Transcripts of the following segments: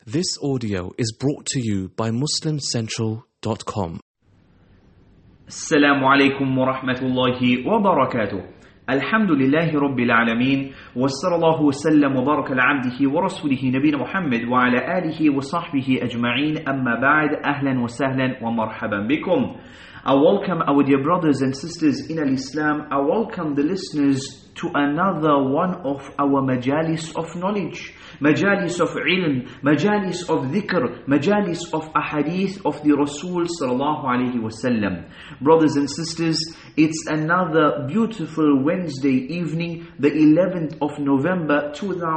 This audio is brought to you by MuslimCentral.com. Assalamu alaikum wa rahmatullahi wa barakatuh. Alhamdulillahi rabbil alameen. Wa sallallahu wa sallam wa baraka ala abdihi wa rasulihi nabina Muhammad wa ala alihi wa sahbihi ajma'een. Amma ba'd. Ahlan wa sahlan wa marhaban bikum. I welcome our dear brothers and sisters in Al-Islam. I welcome the listeners to another one of our majalis of knowledge, majalis of ilm, majalis of dhikr, majalis of ahadith of the Rasul sallallahu alaihi wasallam. Brothers and sisters, it's another beautiful Wednesday evening, the 11th of November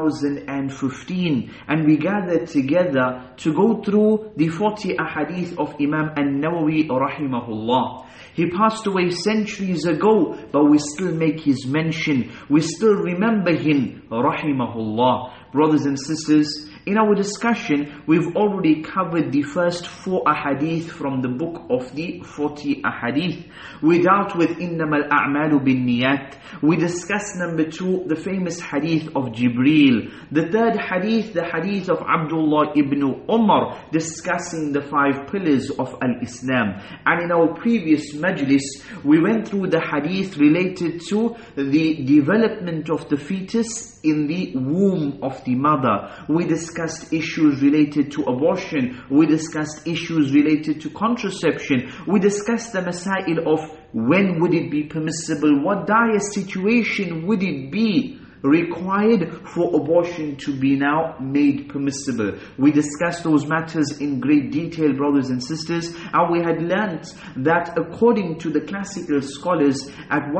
2015, and we gather together to go through the 40 ahadith of Imam An-Nawawi rahimahullah. He passed away centuries ago, but we still make his mention. We still remember him, rahimahullah. Brothers and sisters, in our discussion, we've already covered the first 4 ahadith from the book of the 40 ahadith. We dealt with إِنَّمَا الْأَعْمَالُ بِالنِّيَّاتِ. We discussed number 2, the famous hadith of Jibreel. The third hadith, the hadith of Abdullah ibn Umar, discussing the 5 pillars of Al-Islam. And in our previous majlis, we went through the hadith related to the development of the fetus in the womb of the mother. We discussed issues related to abortion. We discussed issues related to contraception. We discussed the masail of when would it be permissible, what dire situation would it be required for abortion to be now made permissible. We discussed those matters in great detail, brothers and sisters, and we had learnt that according to the classical scholars, at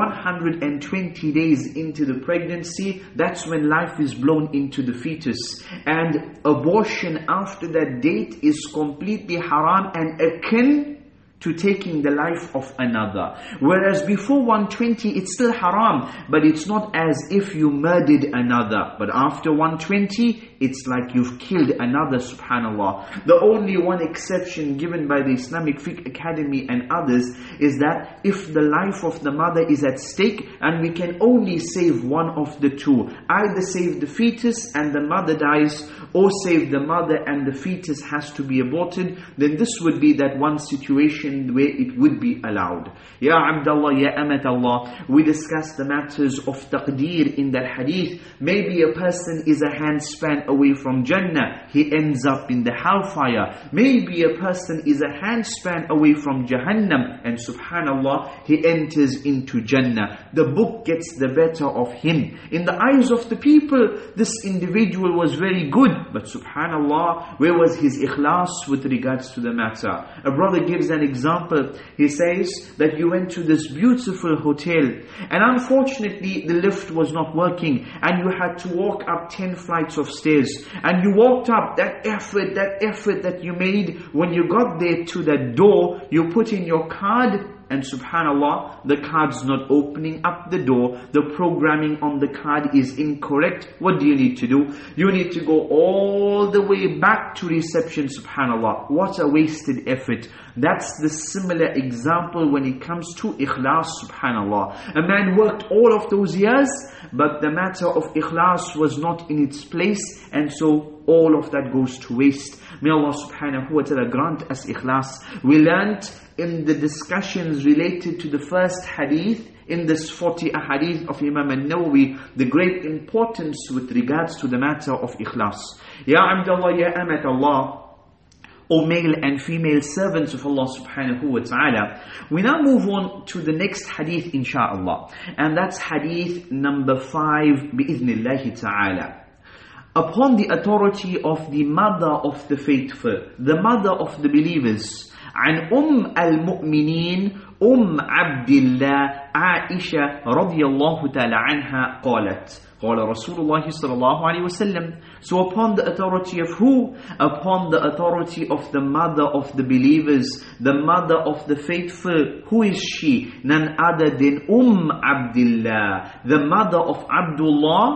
120 days into the pregnancy, that's when life is blown into the fetus, and abortion after that date is completely haram and akin to taking the life of another. Whereas before 120 it's still haram, but it's not as if you murdered another. But after 120 it's like you've killed another, subhanallah. The only one exception given by the Islamic Fiqh Academy and others is that if the life of the mother is at stake and we can only save one of the two, either save the fetus and the mother dies, or save the mother and the fetus has to be aborted, then this would be that one situation where it would be allowed. Ya Abdullah, Ya Amatallah, we discussed the matters of taqdeer in that hadith. Maybe a person is a handspan away from Jannah, he ends up in the hellfire. Maybe a person is a handspan away from Jahannam, and subhanallah, he enters into Jannah. The book gets the better of him. In the eyes of the people, this individual was very good, but subhanallah, where was his ikhlas with regards to the matter? A brother gives an example. He says that you went to this beautiful hotel, and unfortunately the lift was not working, and you had to walk up 10 flights of stairs, and you walked up, that effort that you made, when you got there to that door, you put in your card, and subhanallah, the card's not opening up the door. The programming on the card is incorrect. What do you need to do? You need to go all the way back to reception, subhanallah. What a wasted effort. That's the similar example when it comes to ikhlas, subhanallah. A man worked all of those years, but the matter of ikhlas was not in its place, and so all of that goes to waste. May Allah subhanahu wa ta'ala grant us ikhlas. We learnt in the discussions related to the first hadith, in this 40 ahadith of Imam An-Nawawi, the great importance with regards to the matter of ikhlas. Ya Abdullah, Ya Amatallah, O male and female servants of Allah subhanahu wa ta'ala. We now move on to the next hadith, insha'Allah. And that's hadith number 5, bi'idhnillahi ta'ala. Upon the authority of the mother of the faithful, the mother of the believers, عن المؤمنين عبد الله عائشة رضي الله تعالى عنها قالت قال رسول الله صلى الله عليه وسلم. So upon the authority of who? Upon the authority of the mother of the believers, the mother of the faithful. Who is she? None other than Abdullah, the mother of Abdullah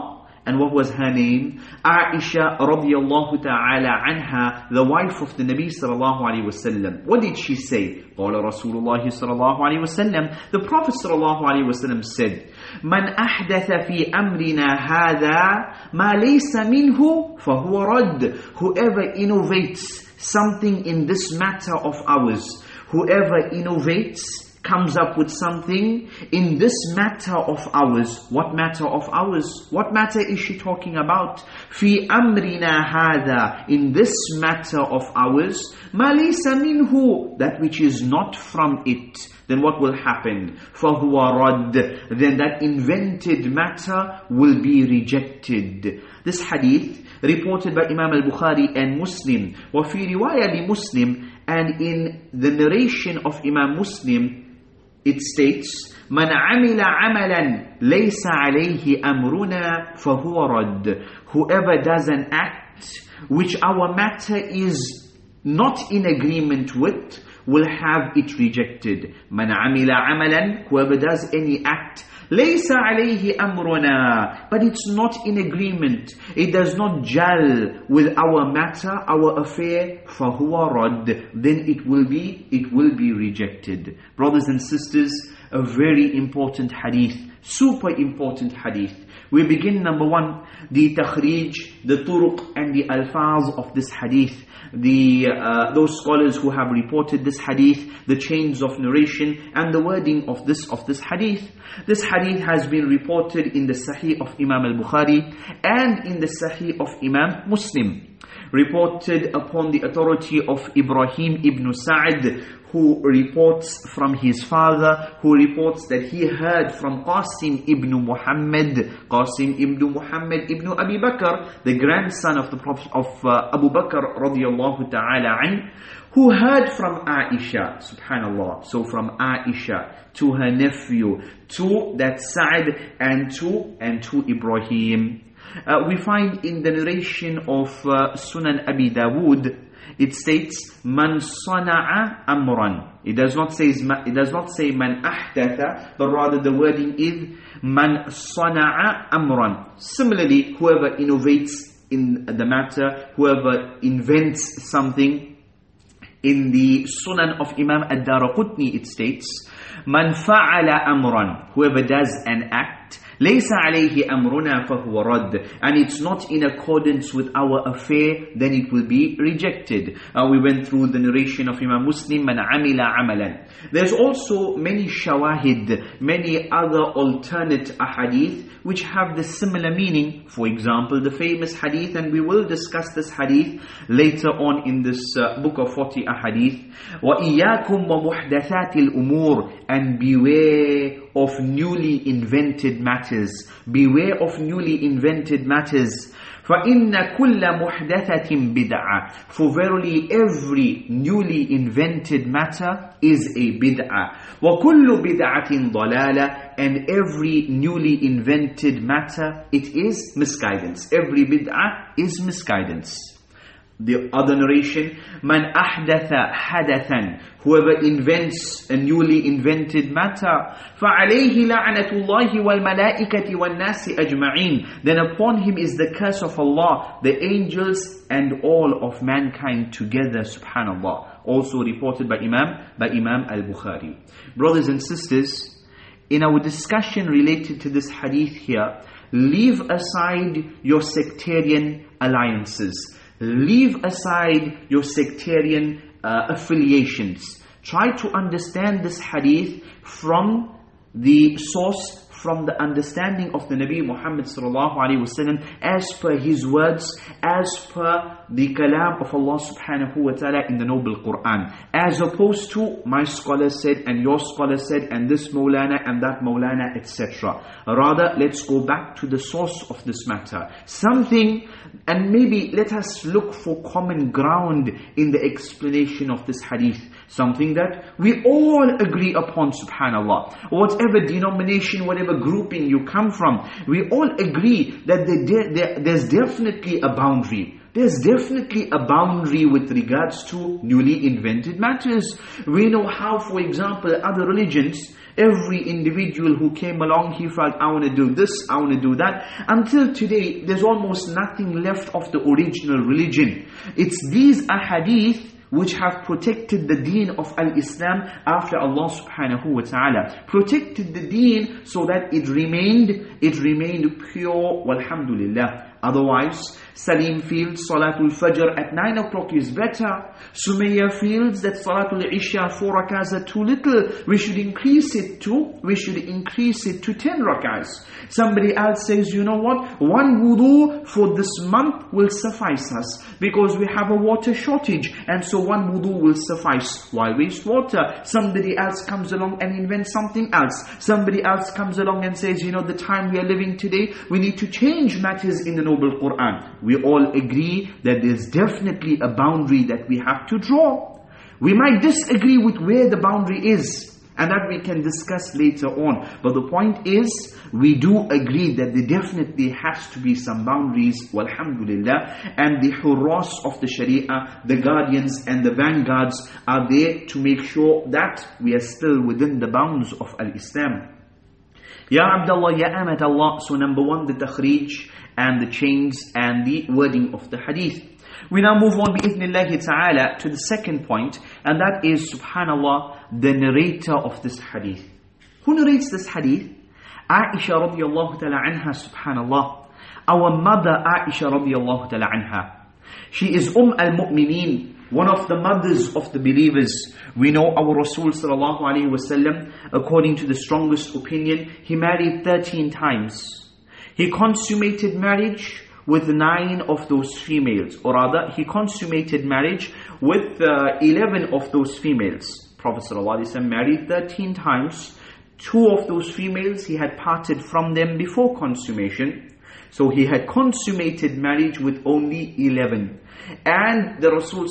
And what was her name? Aisha radiyallahu ta'ala anha, the wife of the Nabi sallallahu alayhi wasallam. What did she say? قال رسول الله صلى الله عليه وسلم. The Prophet صلى الله عليه وسلم said, من أحدث في أمرنا هذا ما ليس منه فهو رد. Whoever innovates something in this matter of ours, whoever innovates, comes up with something in this matter of ours. What matter of ours? What matter is she talking about? في أمرنا هذا, in this matter of ours, ما ليس منه, that which is not from it. Then what will happen? فهو رد, then that invented matter will be rejected. This hadith reported by Imam al-Bukhari and Muslim. وفي رواية لمسلم, and in the narration of Imam Muslim, it states, من عمل عملا ليس عليه أمرنا فهو رد. Whoever does an act which our matter is not in agreement with, will have it rejected. من عمل عملا, whoever does any act, ليس عليه أمرنا, but it's not in agreement, it does not gel with our matter, our affair, فهو رد, then it will be rejected. Brothers and sisters, a very important hadith, super important hadith. We begin, number one, the takhrij, the turuq and the alfaz of this hadith. Those scholars who have reported this hadith, the chains of narration and the wording of this hadith. This hadith has been reported in the Sahih of Imam al-Bukhari and in the Sahih of Imam Muslim. Reported upon the authority of Ibrahim ibn Sa'd, who reports from his father, who reports that he heard from Qasim ibn Muhammad ibn Abi Bakr, the grandson of the Prophet of Abu Bakr radiyallahu ta'ala anh, who heard from Aisha, subhanallah. So from Aisha to her nephew, to that Sa'd, and to Ibrahim. We find in the narration of Sunan Abi Dawood, it states man sana'a amran. It does not say man ahdatha, but rather the wording is man sana'a amran. Similarly, whoever innovates in the matter, whoever invents something. In the Sunan of Imam ad-Daraqutni, it states man fa'ala amran, whoever does an act, لَيْسَ عَلَيْهِ أَمْرُنَا فَهُوَ رَدٌّ, and it's not in accordance with our affair, then it will be rejected. We went through the narration of Imam Muslim, مَنْ عَمِلَ عَمَلًا. There's also many shawahid, many other alternate ahadith which have the similar meaning. For example, the famous hadith, and we will discuss this hadith later on in this book of 40 ahadith. وَإِيَّاكُمْ وَمُحْدَثَاتِ الْأُمُورِ, and beware of newly invented matters. Beware of newly invented matters. فَإِنَّ كُلَّ مُحْدَثَةٍ بِدْعَةٍ, for verily every newly invented matter is a bid'ah. وَكُلُّ بِدْعَةٍ ضَلَالَةٍ, and every newly invented matter, it is misguidance. Every bid'ah is misguidance. The other narration, man ahdatha hadathan, whoever invents a newly invented matter, فَعَلَيْهِ لَعْنَةُ اللَّهِ وَالْمَلَائِكَةِ وَالنَّاسِ أَجْمَعِينَ, then upon him is the curse of Allah, the angels and all of mankind together, subhanallah. Also reported by Imam al-Bukhari. Brothers and sisters, in our discussion related to this hadith here, leave aside your sectarian alliances. Leave aside your sectarian affiliations. Try to understand this hadith from the source, from the understanding of the Nabi Muhammad sallallahu alaihi wasallam, as per his words, as per the kalam of Allah subhanahu wa ta'ala in the noble Quran, as opposed to my scholar said and your scholar said and this Maulana and that Maulana, etc. Rather, let's go back to the source of this matter. Something, and maybe let us look for common ground in the explanation of this hadith. Something that we all agree upon, subhanallah. Whatever denomination, whatever grouping you come from, we all agree that there's definitely a boundary. There's definitely a boundary with regards to newly invented matters. We know how, for example, other religions, every individual who came along, he felt, I want to do this, I want to do that. Until today, there's almost nothing left of the original religion. It's these ahadith which have protected the deen of al-Islam after Allah subhanahu wa ta'ala. Protected the deen so that it remained pure, walhamdulillah. Otherwise, Salim feels Salatul Fajr at 9 o'clock is better. Sumayya feels that Salatul Isha 4 rakahs are too little. We should increase it to 10 rakahs. Somebody else says, you know what? One wudu for this month will suffice us because we have a water shortage, and so one wudu will suffice. Why waste water? Somebody else comes along and invents something else. Somebody else comes along and says, you know, the time we are living today, we need to change matters in the Noble Quran. We all agree that there's definitely a boundary that we have to draw. We might disagree with where the boundary is, and that we can discuss later on. But the point is, we do agree that there definitely has to be some boundaries, walhamdulillah. And the hurras of the Sharia, the guardians and the vanguards are there to make sure that we are still within the bounds of al-Islam. Ya Abdullah, Ya Amat Allah. So number one, the takhrij and the chains and the wording of the hadith. We now move on bi'ithnillahi ta'ala to the second point, and that is, subhanallah, the narrator of this hadith. Who narrates this hadith? Aisha radiyallahu ta'ala anha, subhanallah. Our mother Aisha radiyallahu ta'ala anha. She is al-Mu'mineen, one of the mothers of the believers. We know our Rasul sallallahu alayhi wa sallam, according to the strongest opinion, he married 13 times. He consummated marriage with 9 of those females, or rather, he consummated marriage with 11 of those females. Prophet ﷺ married 13 times. 2 of those females, he had parted from them before consummation. So he had consummated marriage with only 11. And the Rasul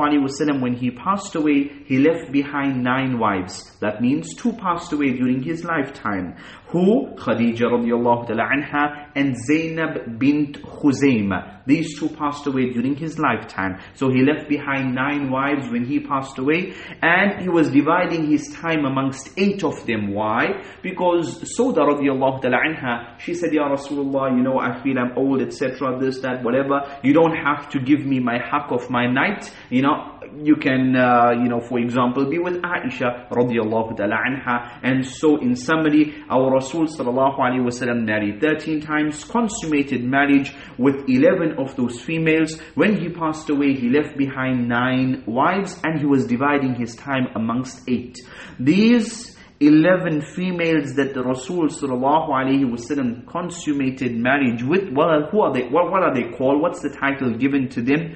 ﷺ, when he passed away, he left behind 9 wives. That means 2 passed away during his lifetime. Who? Khadija radiallahu ta'ala anha and Zainab bint Khuzaymah. These 2 passed away during his lifetime. So he left behind 9 wives when he passed away. And he was dividing his time amongst 8 of them. Why? Because Sauda radiallahu ta'ala anha, she said, Ya Rasulullah, you know, I feel I'm old, etc., this, that, whatever. You don't have to give me my haqq of my night. You know, you can, for example, be with Aisha radiallahu ta'ala anha. And so in summary, our Rasul sallallahu alayhi wa sallam married 13 times, consummated marriage with 11 of those females. When he passed away, he left behind 9 wives, and he was dividing his time amongst 8. These 11 females that the Rasul sallallahu alayhi wa sallam consummated marriage with, well, who are they? What are they called? What's the title given to them?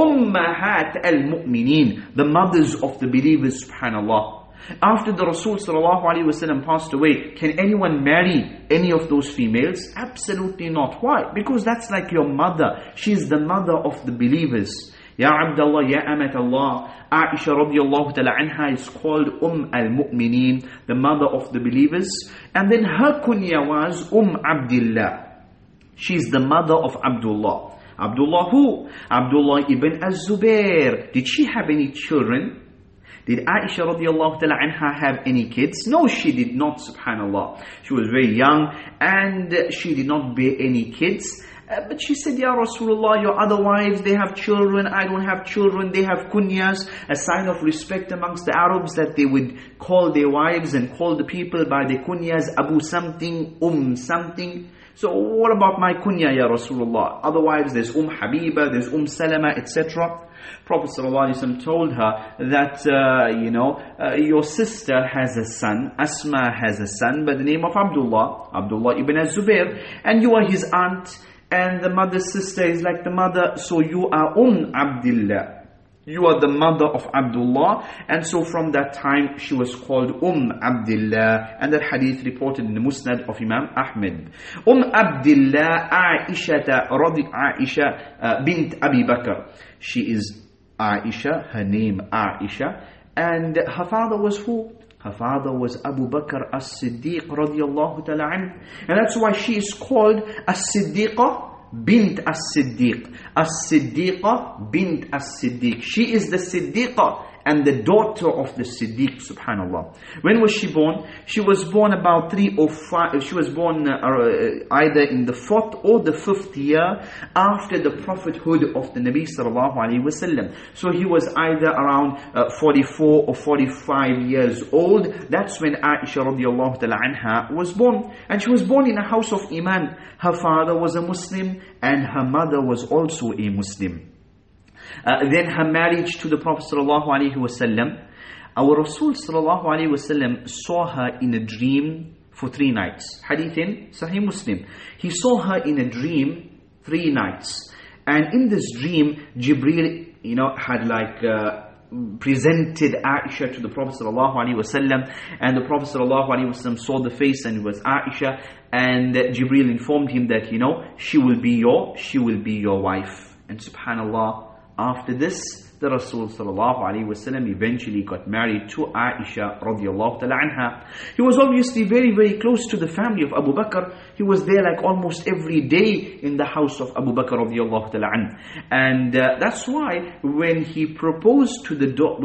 Ummahat al-Mu'mineen, the mothers of the believers, subhanallah. After the Rasul sallallahu alayhi wa sallam passed away, can anyone marry any of those females? Absolutely not. Why? Because that's like your mother. She's the mother of the believers. Ya Abdullah, Ya Amat Allah. Aisha radiallahu ta'ala anha is called al-Mu'mineen, the mother of the believers. And then her kunya was Abdillah. She's the mother of Abdullah. Abdullah who? Abdullah ibn az-Zubair. Did she have any children? Did Aisha radiallahu ta'ala anha have any kids? No, she did not, subhanallah. She was very young and she did not bear any kids. But she said, Ya Rasulullah, your other wives, they have children, I don't have children, they have kunyas, a sign of respect amongst the Arabs that they would call their wives and call the people by their kunyas, Abu something, something. So what about my kunya, Ya Rasulullah? Other wives, there's Habiba, there's Salama, etc. Prophet ﷺ told her that, your sister has a son, Asma has a son by the name of Abdullah ibn az-Zubair, and you are his aunt, and the mother's sister is like the mother, so you are Abdillah. You are the mother of Abdullah, and so from that time she was called Abdillah, and that hadith reported in the Musnad of Imam Ahmed. Abdillah Aisha bint Abi Bakr. She is Aisha, her name Aisha, and her father was who? Her father was Abu Bakr as-Siddiq radiyallahu ta'ala anhu. And that's why she is called as-Siddiqah bint as-Siddiq. As-Siddiqa bint as-Siddiq. She is the Siddiqa and the daughter of the Siddiq, subhanallah. When was she born? She was born about 3 or 5, she was born either in the 4th or the 5th year after the prophethood of the Nabi sallallahu alaihi wasallam. So he was either around 44 or 45 years old. That's when Aisha radiallahu ta'ala anha was born. And she was born in a house of Iman. Her father was a Muslim and her mother was also a Muslim. Then her marriage to the Prophet ﷺ. Our Rasul ﷺ saw her in a dream for 3 nights. Hadith in Sahih Muslim. He saw her in a dream 3 nights. And in this dream, Jibreel, had presented Aisha to the Prophet ﷺ, and the Prophet ﷺ saw the face and it was Aisha, and Jibreel informed him that she will be your wife. And subhanallah, after this, the Rasul ﷺ eventually got married to Aisha radiallahu ta'ala anha. He was obviously very, very close to the family of Abu Bakr. He was there like almost every day in the house of Abu Bakr radiallahu ta'ala anha. And that's why when he proposed to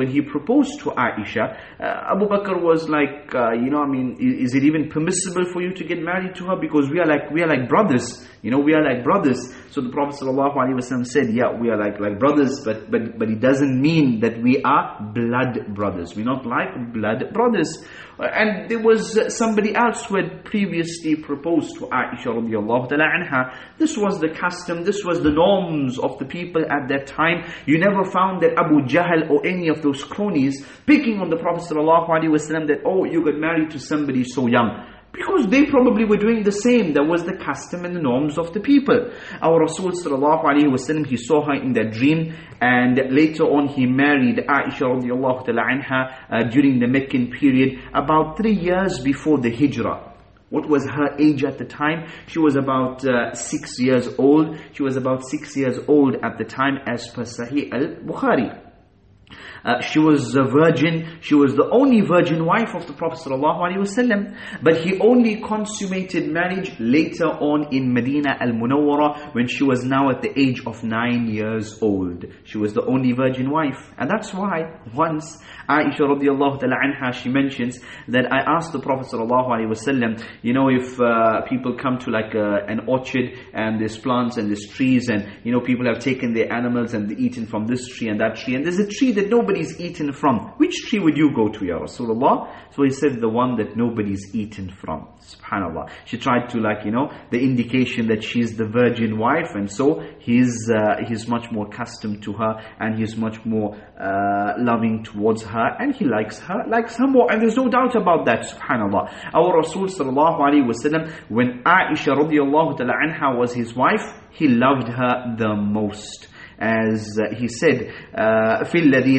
Aisha, Abu Bakr was like, is it even permissible for you to get married to her? Because we are like brothers. We are like brothers. So the Prophet ﷺ said, yeah, we are like brothers, but it doesn't mean that we are blood brothers. We're not like blood brothers. And there was somebody else who had previously proposed to Aisha radiallahu ta'ala anha. This was the custom, this was the norms of the people at that time. You never found that Abu Jahl or any of those cronies picking on the Prophet ﷺ that, oh, you got married to somebody so young. Because they probably were doing the same. That was the custom and the norms of the people. Our Rasul sallallahu alaihi wasallam, he saw her in that dream, and later on he married Aisha radiallahu ta'ala anha during the Meccan period, about 3 years before the Hijrah. What was her age at the time? She was about 6 years old. She was about 6 years old at the time, as per Sahih al-Bukhari. She was a virgin. She was the only virgin wife of the Prophet ﷺ. But he only consummated marriage later on in Medina al-Munawwara, when she was now at the age of 9 years old. She was the only virgin wife. And that's why once Aisha radiallahu ta'ala anha, she mentions that I asked the Prophet ﷺ, if people come to like an orchard and there's plants and there's trees, and people have taken their animals and they're eaten from this tree and that tree, and there's a tree that nobody's eaten from, which tree would you go to, Ya Rasulullah? So he said, the one that nobody's eaten from. Subhanallah. She tried to the indication that she's the virgin wife, and so he's much more accustomed to her, and he's much more loving towards her, and he likes her more, and there's no doubt about that. Subhanallah. Our Rasul sallallahu alaihi wasallam, when Aisha radiallahu ta'ala anha was his wife, he loved her the most. As he said, فِي الَّذِي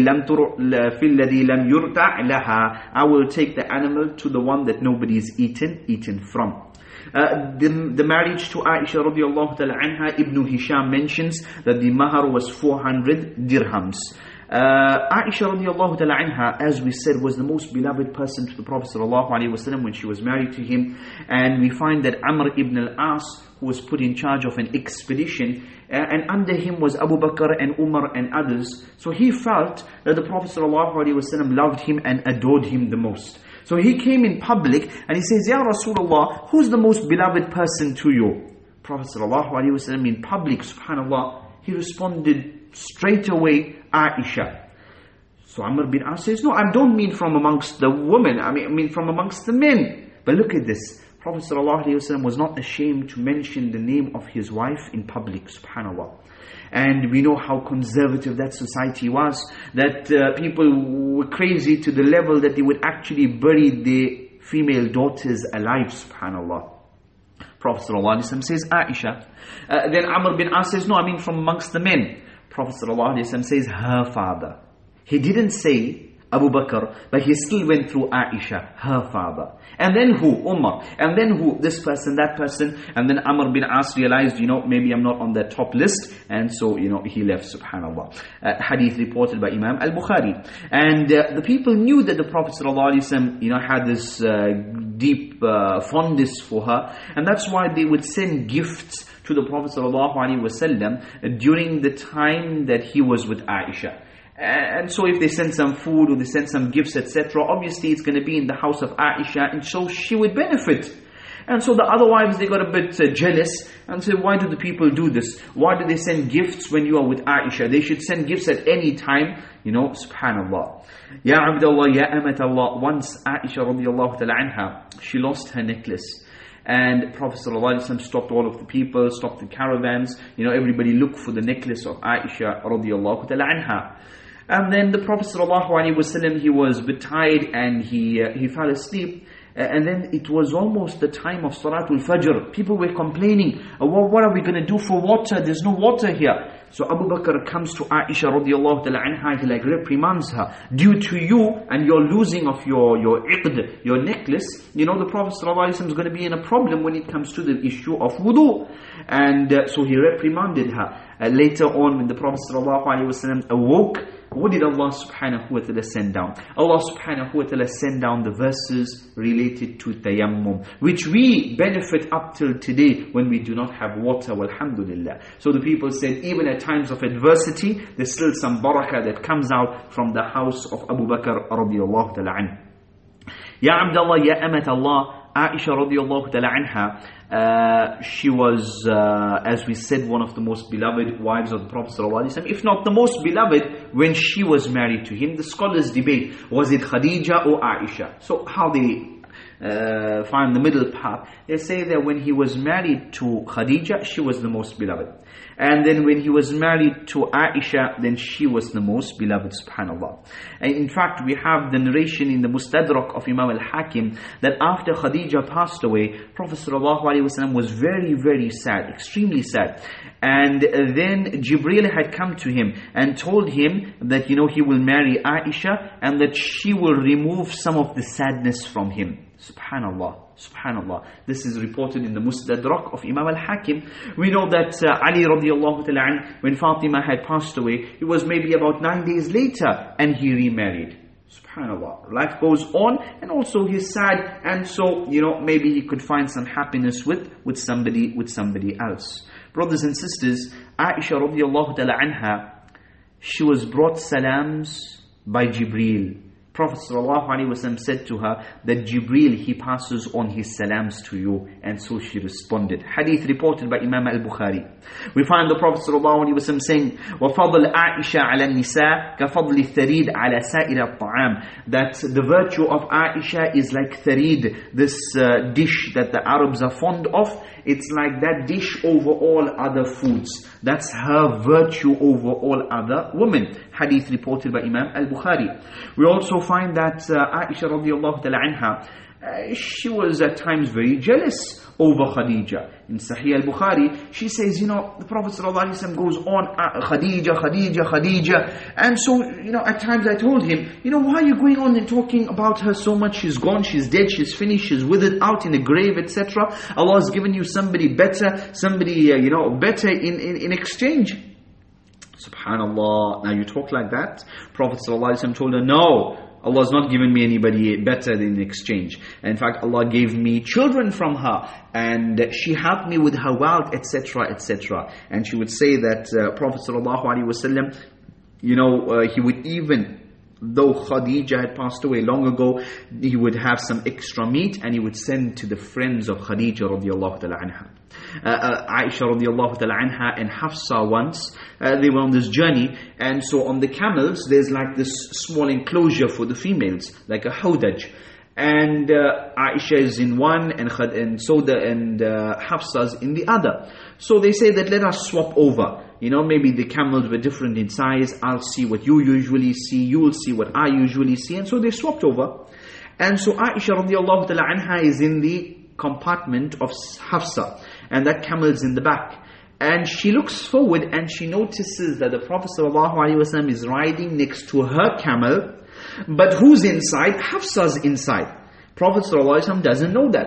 لَمْ يُرْتَعْ لَهَا, I will take the animal to the one that nobody's eaten from. The marriage to Aisha radiallahu ta'ala anha, Ibn Hisham mentions that the mahar was 400 dirhams. Aisha radiallahu ta'ala anha, as we said, was the most beloved person to the Prophet sallallahu alaihi wasallam when she was married to him. And we find that Amr ibn al-As, who was put in charge of an expedition, and under him was Abu Bakr and Umar and others. So he felt that the Prophet ﷺ loved him and adored him the most. So he came in public and he says, Ya Rasulullah, who's the most beloved person to you? Prophet ﷺ in public, subhanallah, he responded straight away, Aisha. So Amr bin As says, no, I don't mean from amongst the women, I mean from amongst the men. But look at this. Prophet ﷺ was not ashamed to mention the name of his wife in public, subhanallah. And we know how conservative that society was, that people were crazy to the level that they would actually bury their female daughters alive, subhanallah. Prophet ﷺ says, Aisha. Then Amr bin As says, no, I mean from amongst the men. Prophet ﷺ says, her father. He didn't say Abu Bakr, but he still went through Aisha, her father. And then who? Umar. And then who? This person, that person. And then Amr bin As realized, maybe I'm not on that top list. And so, he left, subhanallah. Hadith reported by Imam al-Bukhari. And the people knew that the Prophet ﷺ, had this deep fondness for her. And that's why they would send gifts to the Prophet ﷺ during the time that he was with Aisha. And so if they send some food or they send some gifts, etc., obviously it's going to be in the house of Aisha, and so she would benefit. And so the other wives, they got a bit jealous and said, why do the people do this? Why do they send gifts when you are with Aisha? They should send gifts at any time. You know, subhanallah. Ya Abdullah, Ya Amat Allah. Once Aisha radiallahu ta'ala anha, she lost her necklace. And Prophet ﷺ stopped all of the people, stopped the caravans. You know, everybody looked for the necklace of Aisha radiallahu ta'ala anha. And then the Prophet ﷺ, he was a bit tired and he fell asleep. And then it was almost the time of Salatul Fajr. People were complaining, what are we going to do for water? There's no water here. So Abu Bakr comes to Aisha radiallahu ta'ala anha, he reprimands her. Due to you and your losing of your iqd, your necklace, you know the Prophet ﷺ is going to be in a problem when it comes to the issue of wudu. And so he reprimanded her. Later on, when the Prophet ﷺ awoke, what did Allah subhanahu wa ta'ala send down? Allah subhanahu wa ta'ala sent down the verses related to tayammum, which we benefit up till today when we do not have water, walhamdulillah. So the people said, even at times of adversity, there's still some barakah that comes out from the house of Abu Bakr radiallahu ta'ala anhu. Ya Abdullah, Ya Amat Allah, Aisha radiallahu ta'ala anha, she was, as we said, one of the most beloved wives of the Prophet ﷺ, if not the most beloved when she was married to him. The scholars debate, was it Khadija or Aisha? So how they find the middle path? They say that when he was married to Khadija, she was the most beloved. And then when he was married to Aisha, then she was the most beloved, subhanAllah. And in fact, we have the narration in the Mustadrak of Imam al-Hakim that after Khadija passed away, Prophet ﷺ was very, very sad, extremely sad. And then Jibreel had come to him and told him that, you know, he will marry Aisha and that she will remove some of the sadness from him. Subhanallah, subhanallah. This is reported in the Mustadrak of Imam al-Hakim. We know that Ali radiallahu ta'ala anh, when Fatima had passed away, it was maybe about 9 days later and he remarried. Subhanallah. Life goes on and also he's sad, and so, you know, maybe he could find some happiness with somebody else. Brothers and sisters, Aisha radiallahu ta'ala anha, she was brought salams by Jibreel. Prophet ﷺ said to her that Jibreel, he passes on his salams to you, and so she responded. Hadith reported by Imam al-Bukhari. We find the Prophet ﷺ saying, وَفَضْلَ عَائِشَةَ عَلَى النِّسَاءِ كَفَضْلِ الثَّرِيدِ عَلى سَائِرِ الطَّعَامِ. That the virtue of Aisha is like tharid, this dish that the Arabs are fond of. It's like that dish over all other foods. That's her virtue over all other women. Hadith reported by Imam al-Bukhari. We also find that Aisha radiallahu ta'ala anha, she was at times very jealous over Khadija. In Sahih al-Bukhari, she says, you know, the Prophet ﷺ goes on, Khadija, Khadija, Khadija. And so, you know, at times I told him, you know, why are you going on and talking about her so much? She's gone, she's dead, she's finished, she's withered out in a grave, etc. Allah has given you somebody better, somebody, better in exchange. Subhanallah. Now you talk like that? Prophet ﷺ told her, no, Allah has not given me anybody better in exchange. In fact, Allah gave me children from her, and she helped me with her wealth, etc., etc. And she would say that Prophet ﷺ, he would even, though Khadija had passed away long ago, he would have some extra meat and he would send to the friends of Khadija radiallahu ta'ala anha. Aisha radiallahu ta'ala anha and Hafsa once, they were on this journey, and so on the camels there's like this small enclosure for the females, like a hawdaj. And Aisha is in one and Hafsa's in the other. So they say that let us swap over. Maybe the camels were different in size. I'll see what you usually see, you will see what I usually see. And so they swapped over. And so Aisha radiallahu ta'ala anha is in the compartment of Hafsa, and that camel is in the back. And she looks forward and she notices that the Prophet ﷺ is riding next to her camel. But who's inside? Hafsa's inside. Prophet ﷺ doesn't know that.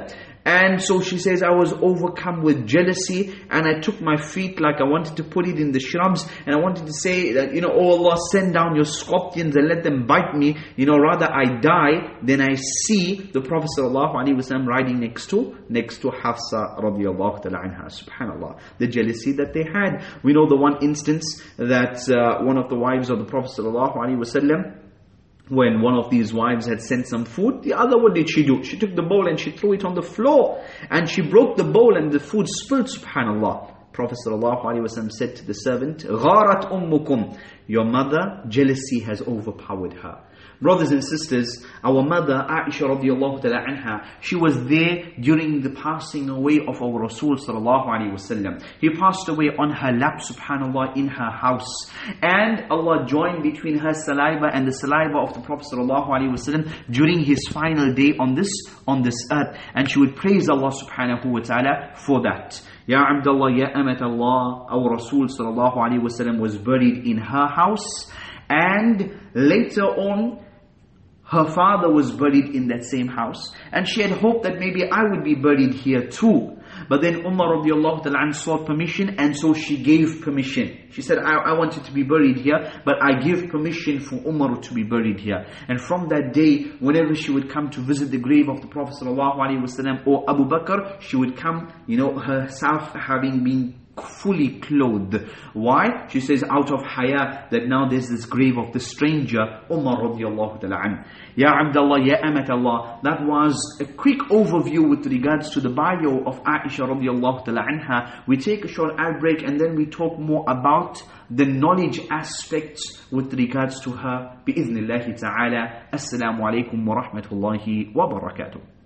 And so she says, I was overcome with jealousy, and I took my feet like I wanted to put it in the shrubs, and I wanted to say that, oh Allah, send down your scorpions and let them bite me, rather I die than I see the Prophet ﷺ riding next to Hafsa radiallahu ta'ala anha. Subhanallah, the jealousy that they had. We know the one instance that one of the wives of the Prophet ﷺ, when one of these wives had sent some food, the other, what did she do? She took the bowl and she threw it on the floor, and she broke the bowl and the food spilled. Subhanallah. Prophet ﷺ said to the servant, غَارَتْ أُمُّكُمْ, your mother, jealousy has overpowered her. Brothers and sisters, our mother Aisha radiallahu ta'ala anha, she was there during the passing away of our Rasul sallallahu alayhi wasallam. He passed away on her lap, subhanallah, in her house. And Allah joined between her saliva and the saliva of the Prophet sallallahu alayhi wasallam during his final day on this earth. And she would praise Allah subhanahu wa ta'ala for that. Ya Abdullah, Ya Amat Allah, our Rasul sallallahu alayhi wasallam was buried in her house. And later on, her father was buried in that same house. And she had hoped that maybe I would be buried here too. But then Umar radiallahu ta'ala sought permission, and so she gave permission. She said, I wanted to be buried here, but I give permission for Umar to be buried here. And from that day, whenever she would come to visit the grave of the Prophet ﷺ or Abu Bakr, she would come, herself having been fully clothed. Why? She says, out of haya, that now there's this grave of the stranger, Umar radiallahu ta'ala an. Ya Abdullah, Ya Amat Allah. That was a quick overview with regards to the bio of Aisha radiallahu ta'ala anha. We take a short ad break and then we talk more about the knowledge aspects with regards to her. Bi-idhnillahi ta'ala. Assalamu alaikum wa rahmatullahi wa barakatuh.